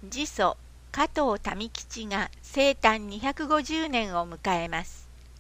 次祖加藤民吉が生誕250年を迎えます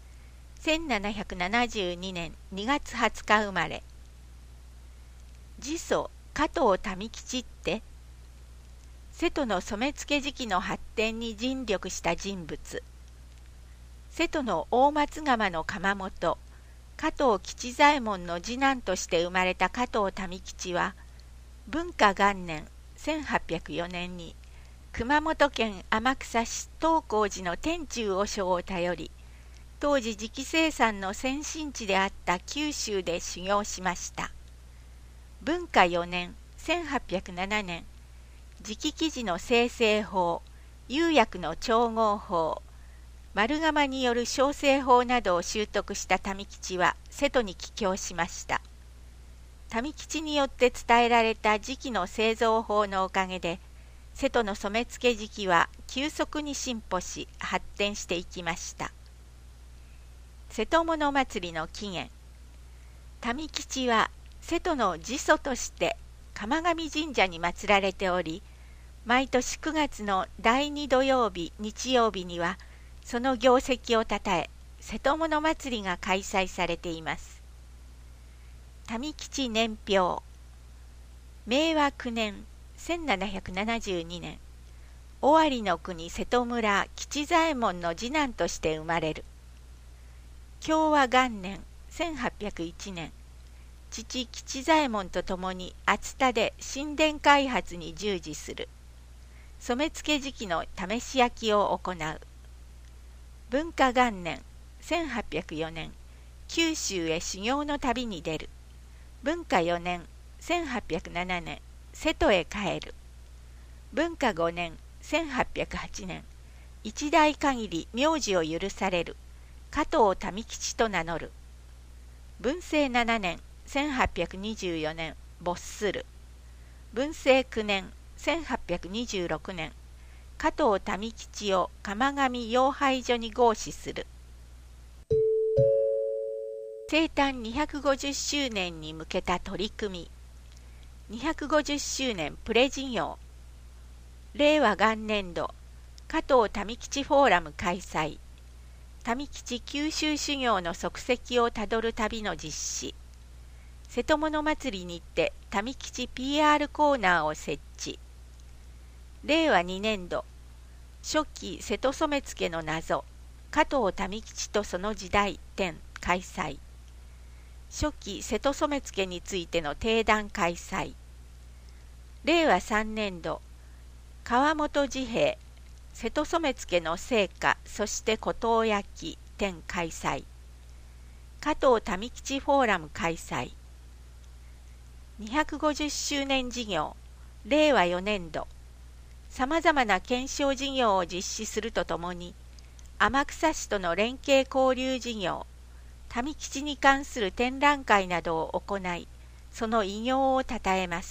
。1772年2月20日生まれ。次祖加藤民吉って瀬戸の染付時期の発展に尽力した人物。瀬戸の大松釜の窯元加藤吉左衛門の次男として生まれた加藤民吉は、文化元年1804年に熊本県天草市東光寺の天中和尚を頼り、当時磁器生産の先進地であった九州で修行しました。文化4年1807年、磁器生地の精製法、釉薬の調合法、丸窯による焼成法などを習得した民吉は瀬戸に帰郷しました。民吉によって伝えられた磁器の製造法のおかげで、瀬戸の染付磁器は急速に進歩し発展していきました。瀬戸物祭りの起源。民吉は瀬戸の次祖として釜上神社に祀られており、毎年9月の第2土曜日日曜日にはその業績をたたえ、瀬戸物祭りが開催されています。民吉年表。明和9年1772年、尾張の国瀬戸村吉左衛門の次男として生まれる。享和元年1801年、父吉左衛門と共に熱田で神殿開発に従事する。染付磁器の試し焼きを行う。文化元年1804年、九州へ修行の旅に出る。文化4年1807年、瀬戸へ帰る。文化5年1808年、一代限り名字を許される。加藤民吉と名乗る。文政7年1824年、没する。文政9年1826年、加藤民吉を釜上養廃所に合祀する。生誕250周年に向けた取り組み。250周年プレ事業。令和元年度加藤民吉フォーラム開催。民吉九州修行の足跡をたどる旅の実施。瀬戸物祭りにて民吉 PR コーナーを設置。令和2年度初期瀬戸染付の謎、加藤民吉とその時代展開催。初期瀬戸染付についての定談開催。令和3年度川本治兵衛瀬戸染付の成果、そして古陶焼き展開催。加藤民吉フォーラム開催。250周年事業。令和4年度さまざまな検証事業を実施するとともに、天草市との連携交流事業、民吉に関する展覧会などを行い、その偉業をたたえます。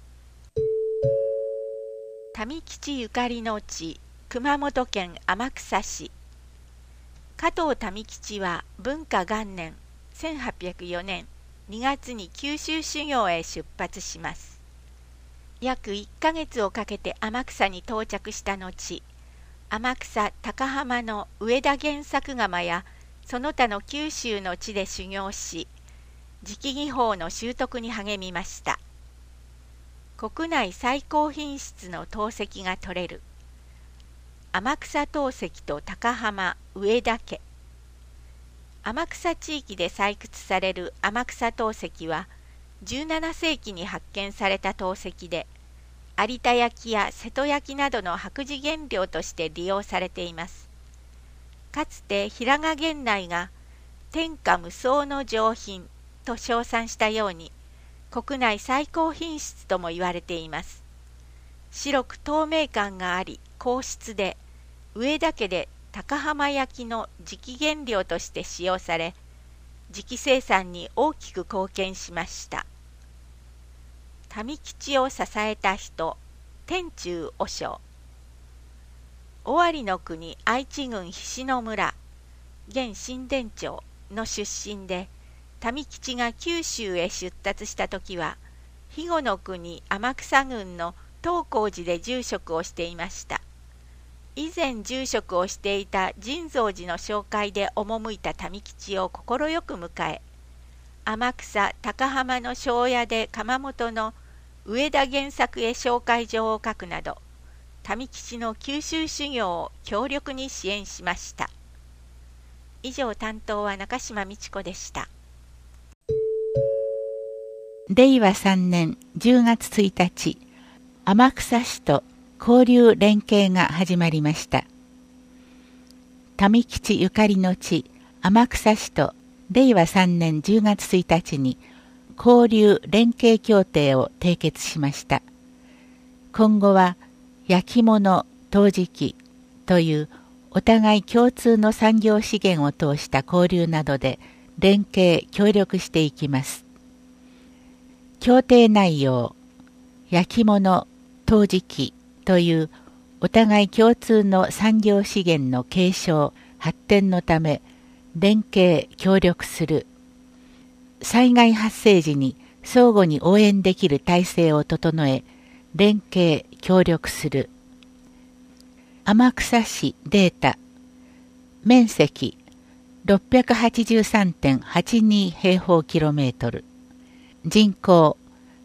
民吉ゆかりの地、熊本県天草市。加藤民吉は文化元年1804年2月に九州修行へ出発します。約1ヶ月をかけて天草に到着した後、天草高浜の上田源作窯やその他の九州の地で修行し、磁器技法の習得に励みました。国内最高品質の陶石が取れる。天草陶石と高浜上田家。天草地域で採掘される天草陶石は、17世紀に発見された陶石で、有田焼や瀬戸焼などの白磁原料として利用されています。かつて平賀源内が天下無双の上品と称賛したように、国内最高品質とも言われています。白く透明感があり、硬質で、上田家で高浜焼の磁器原料として使用され、磁器生産に大きく貢献しました。民吉を支えた人、天中和尚。尾張の国愛知郡菱野村、現新田町の出身で、民吉が九州へ出立した時は、肥後の国天草郡の東光寺で住職をしていました。以前住職をしていた神蔵寺の紹介で赴いた民吉を快く迎え、天草高浜の庄屋で窯元の上田源作へ紹介状を書くなど、民吉の九州修行を強力に支援しました。以上、担当は中島美智子でした。 令和3年10月1日、天草市と交流連携が始まりました。民吉ゆかりの地、天草市と令和3年10月1日に交流連携協定を締結しました。今後は焼き物、陶磁器というお互い共通の産業資源を通した交流などで連携・協力していきます。協定内容、焼き物、陶磁器というお互い共通の産業資源の継承・発展のため連携・協力する。災害発生時に相互に応援できる体制を整え、連携・協力する。天草市データ。面積 683.82 平方キロメートル。人口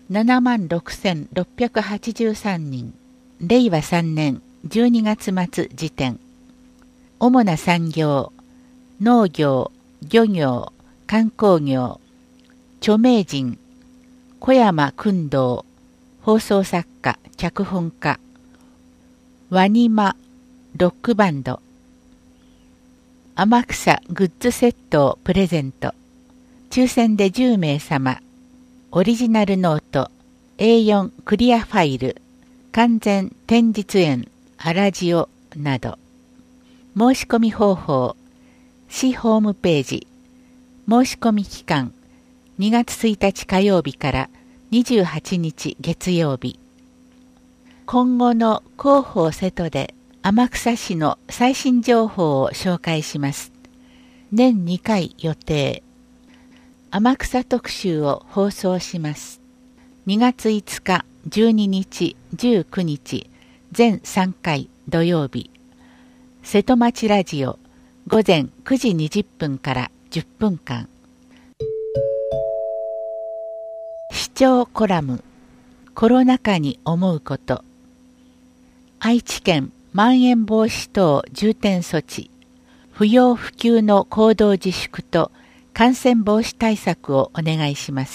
76,683 人。令和3年12月末時点。主な産業、農業、漁業、観光業。著名人、小山薫堂、放送作家、脚本家。ワニマ、ロックバンド。天草グッズセットをプレゼント。抽選で10名様。オリジナルノート、A4 クリアファイル、完全展示園、アラジオなど。申し込み方法、市ホームページ。申し込み期間、2月1日火曜日から28日月曜日。今後の広報瀬戸で天草市の最新情報を紹介します。年2回予定。天草特集を放送します。2月5日、12日、19日、全3回土曜日。瀬戸町ラジオ、午前9時20分から10分間。視聴コラム、コロナ禍に思うこと。愛知県まん延防止等重点措置、不要不急の行動自粛と感染防止対策をお願いします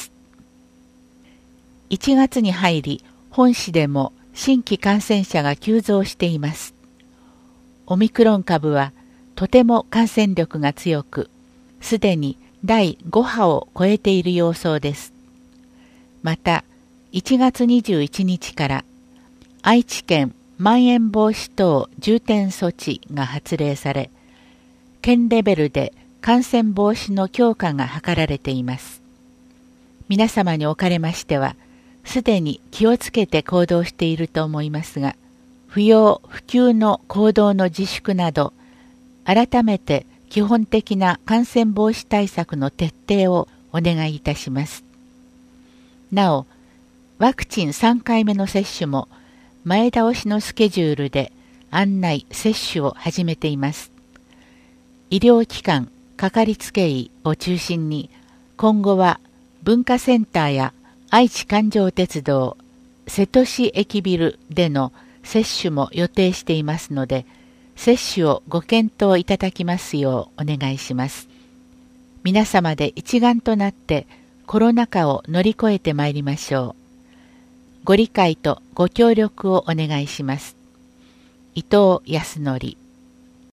。1月に入り、本市でも新規感染者が急増しています。オミクロン株はとても感染力が強く、すでに第5波を超えている様相です。また、1月21日から愛知県まん延防止等重点措置が発令され、県レベルで感染防止の強化が図られています。皆様におかれましては、すでに気をつけて行動していると思いますが、不要不急の行動の自粛など、改めて基本的な感染防止対策の徹底をお願いいたします。なお、ワクチン3回目の接種も前倒しのスケジュールで案内・接種を始めています。医療機関、かかりつけ医を中心に、今後は文化センターや愛知環状鉄道、瀬戸市駅ビルでの接種も予定していますので、接種をご検討いただきますようお願いします。皆様で一丸となってコロナ禍を乗り越えてまいりましょう。ご理解とご協力をお願いします。伊藤康則。